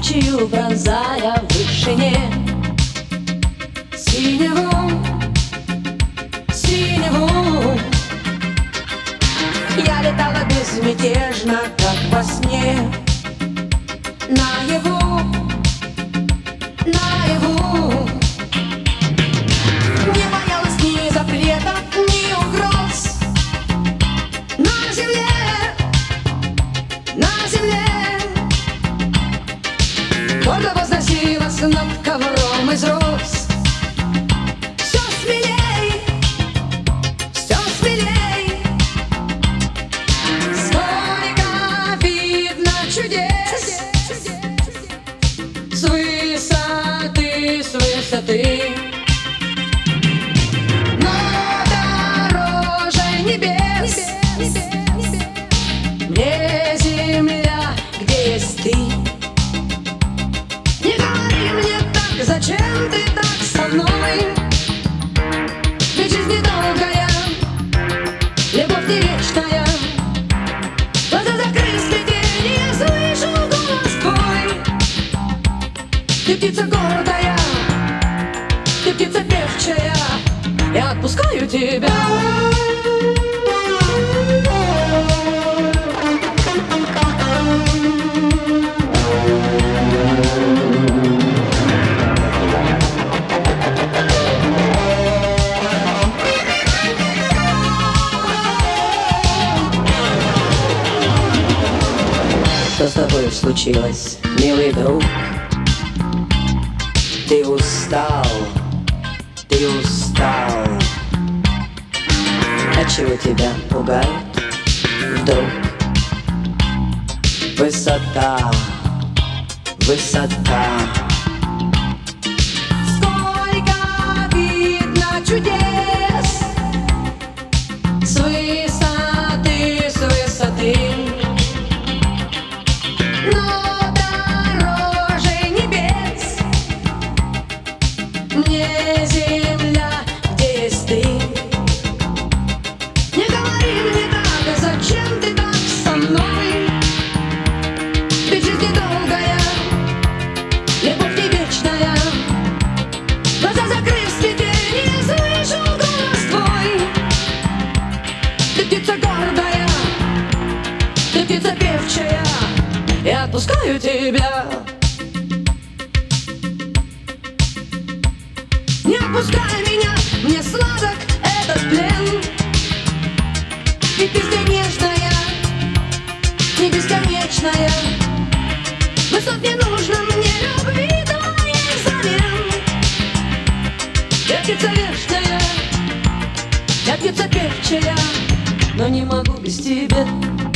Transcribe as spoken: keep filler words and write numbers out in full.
ночью пронзая в вышине синеву, синеву. Я летала безмятежно, как во сне, наяву, наяву. Не боялась ни запретов, ни угроз. На земле, на земле только возносилась над ковром из роз. Все смелей, все смелей. Сколько видно чудес с высоты, с высоты. Но дороже небес мне земля, где есть ты. Не говори мне так, зачем ты так со мной? Ведь жизнь недолгая, любовь не вечная. Глаза закрыть, сплетение, я слышу голос твой. Ты птица гордая, ты птица певчая, я отпускаю тебя. Что с тобой случилось, милый друг? Ты устал, ты устал. Отчего тебя пугает вдруг высота, высота? Сколько видно чудес с высоты, с высоты. Но дороже небес мне земля, где есть ты. Не говори мне так, зачем ты так со мной? Ведь жизнь недолгая, любовь не вечная. Глаза закрыв, сплетение, слышу голос твой. Ты птица гордая, ты птица певчая, я отпускаю тебя. Не отпускай меня, мне сладок этот плен. Ведь песня нежная, не бесконечная. Высот не нужно мне любви твоей взамен. Я птица вечная, я птица певчая, но не могу без тебя.